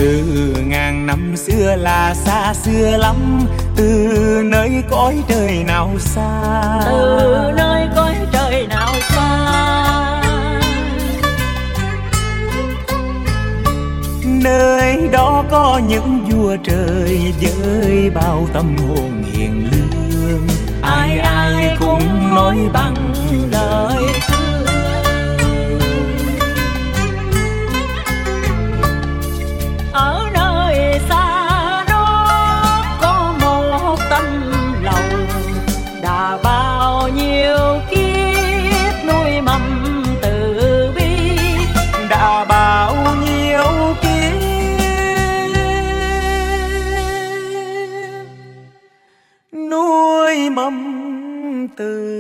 từ ngàn năm xưa là xa xưa lắm, từ nơi cõi trời nào xa, từ nơi cõi trời nào xa. Nơi đó có những vua trời với bao tâm hồn hiền lương, ai ai cũng nói bằng lời thương. Ở nơi xa đó có một tâm lòng, đã bao nhiêu kiếp nuôi mầm từ bi, đã bao nhiêu kiếp nuôi mầm từ.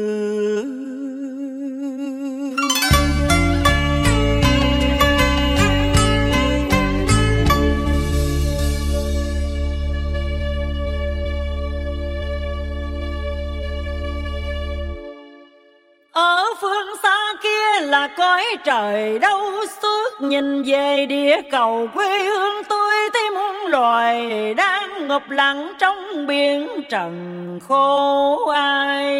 Ở phương xa kia là cõi trời đâu xước, nhìn về địa cầu quê hương tôi thấy muôn loài đang ngập lặng trong biển trần khô ai.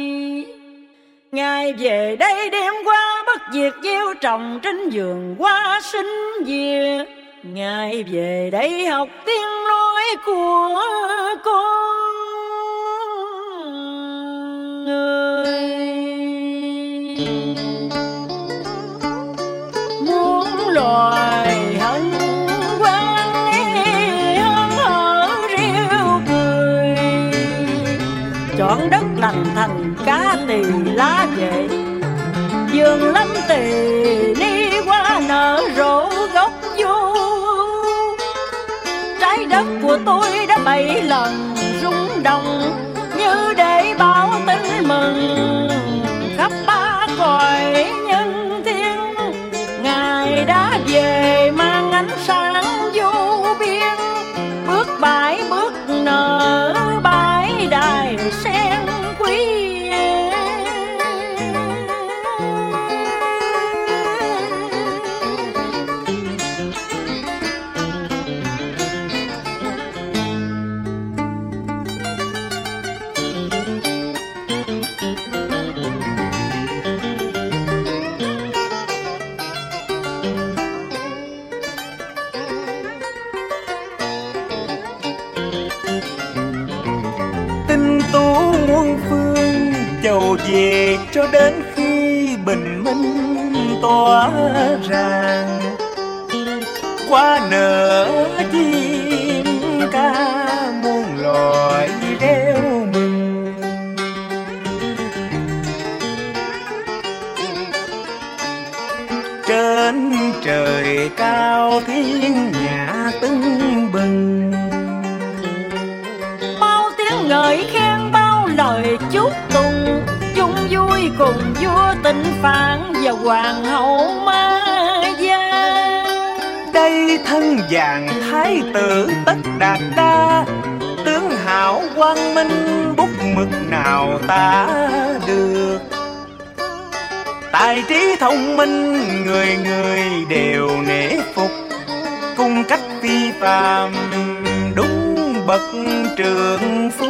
Ngài về đây đêm qua bất diệt gieo trồng trên vườn hoa sinh diệt, Ngài về đây học tiếng nói của con người. Muốn loài hân hoan hớn hở reo cười, chọn đất lành thành cá tỳ lá về, vườn lâm tỳ ni hoa nở rộ gốc vô. Trái đất của tôi đã 7 lần rung động, như để báo tin mừng khắp ba cõi nhân thiên. Ngài đã về mang ánh sáng vô biên, bước bãi bước nở bãi đài sen quý. Dầu về cho đến khi bình minh tỏa ràng, qua nở chim ca muôn loài reo mừng. Trên trời cao thiên nhã tưng bừng, bao tiếng ngợi khen bao lời chúc tụng, chung vui cùng vua Tịnh Phạn và hoàng hậu Ma Gia. Đây thân vàng thái tử Tất Đạt Đa, tướng hảo quang minh bút mực nào tả được. Tài trí thông minh người người đều nể phục, cung cách phi phàm đúng bậc trượng phu.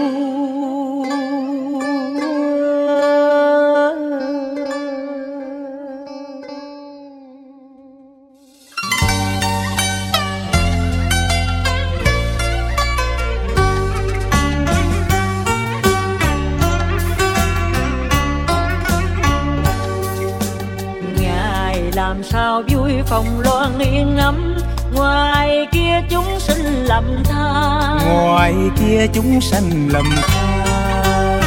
Làm sao vui phòng loan yên ấm, ngoài kia chúng sinh lầm than, ngoài kia chúng sanh lầm than.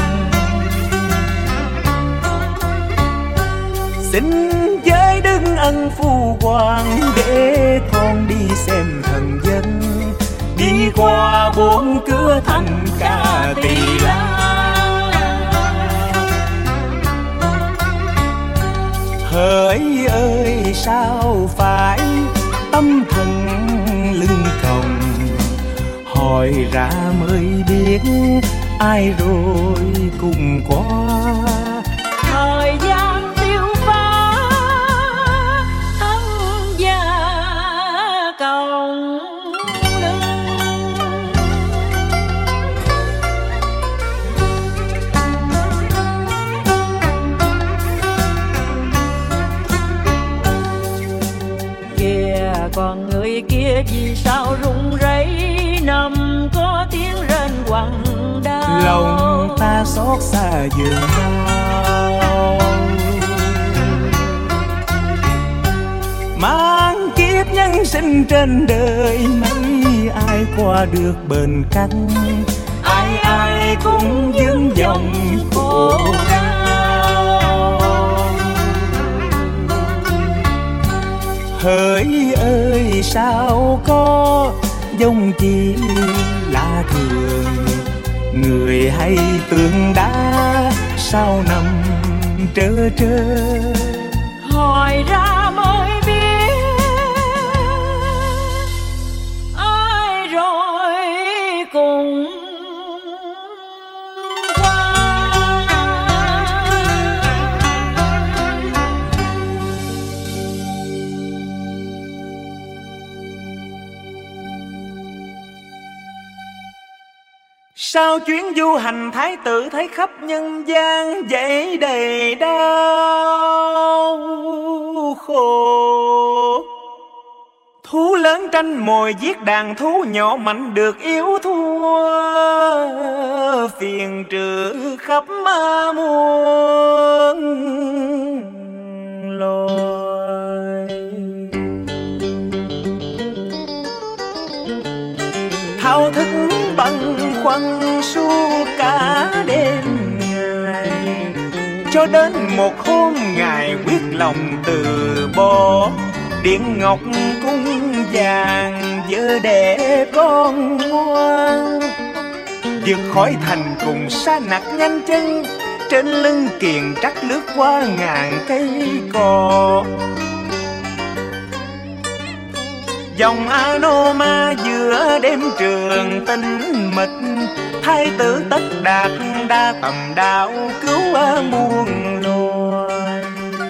Xin với đức ân phu hoàng để con đi xem thần dân, đi qua 4 cửa thành Ca Tỳ La. Hỡi ơi sao phải tâm thần lưng còng, hỏi ra mới biết ai rồi cùng qua. Thời gian tiêu pha thân gia cộng vì sao rung rẩy nằm có tiếng rên quặn đau. Lòng ta xót xa dường nào, mang kiếp nhân sinh trên đời mấy ai qua được bền cánh, ai ai cũng vướng dòng khổ đau. Hỡi ơi sao có dòng chỉ lạ thường, người hay tượng đá sao nằm trơ trơ. Hỏi ra mới biết ai rồi cùng qua. Sao chuyến du hành thái tử thấy khắp nhân gian dậy đầy đau khổ. Thú lớn tranh mồi giết đàn thú nhỏ mạnh được yếu thua, phiền trừ khắp muôn loài. Thao thức băn khoăn suốt cả đêm ngày, cho đến một hôm Ngài quyết lòng từ bỏ. Điện ngọc cung vàng vợ đẻ con ngoan, vượt khỏi thành cùng sa nặc nhanh chân, trên lưng kiền trắc lướt qua ngàn cây cò. Dòng Anoma giữa đêm trường tinh mịch, thái tử Tất Đạt đa tầm đạo cứu muôn loài.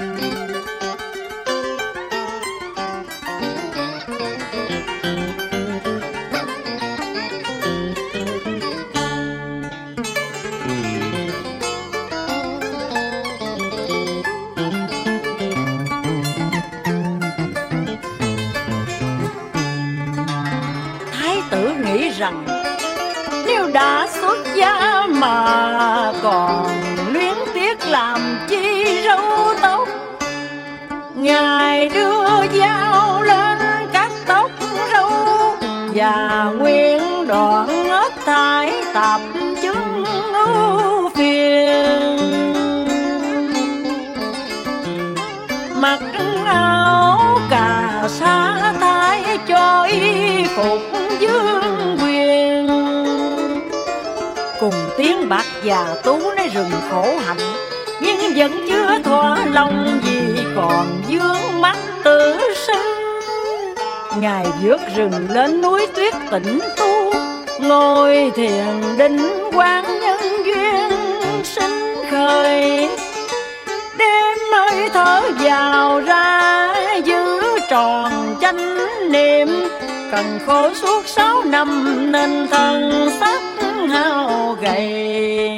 Tử nghĩ rằng nếu đã xuất gia mà còn luyến tiếc làm chi râu tóc, Ngài đưa dao lên cắt tóc râu và nguyện đoạn hết thải tạp chứng ưu phiền. Mặc áo cà sa thái cho y phục vương quyền, cùng tiếng bạc già tú nơi rừng khổ hạnh, nhưng vẫn chưa thỏa lòng vì còn vướng mắc tử sinh. Ngài vượt rừng lên núi tuyết tịnh tu, ngồi thiền định quán nhân duyên sinh khởi. Đêm hơi thở vào ra giữ tròn chánh niệm, cần khổ suốt 6 năm nên thân xác hao gầy.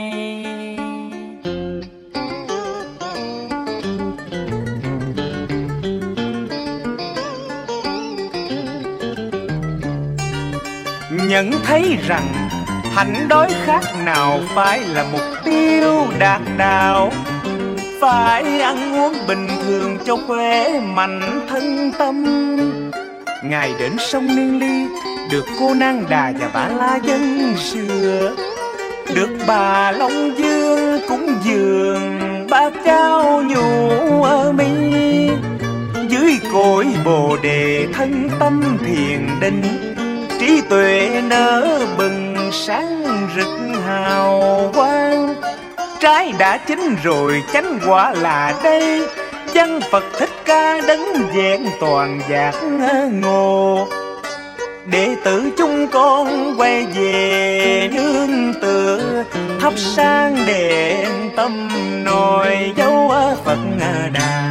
Nhận thấy rằng hạnh đói khát nào phải là mục tiêu đạt đạo, phải ăn uống bình thường cho khỏe mạnh thân tâm. Ngài đến sông Niên Ly, được cô Nang Đà và Bà La dân sửa, được bà Long Dương cúng dường bát cháo nhũ ở mi. Dưới cội Bồ Đề thân tâm thiền định, trí tuệ nở bừng sáng rực hào quang. Trái đã chín rồi chánh quả là đây, văn Phật Thích Ca đấng vẹn toàn giác ngộ. Đệ tử chúng con quay về nương tựa, thắp sáng đèn tâm nồi dấu Phật Đà.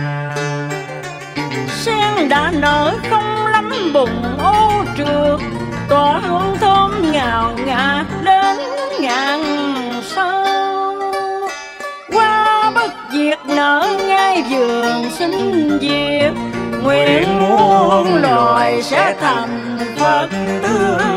Sen đã nở không lắm bùng ô trượt, tỏa hương thơm ngào ngạt đến ngàn sao. Hoa bất diệt nở ngay vườn sinh diệt, nguyện muôn loài sẽ thành Phật Phật tươi.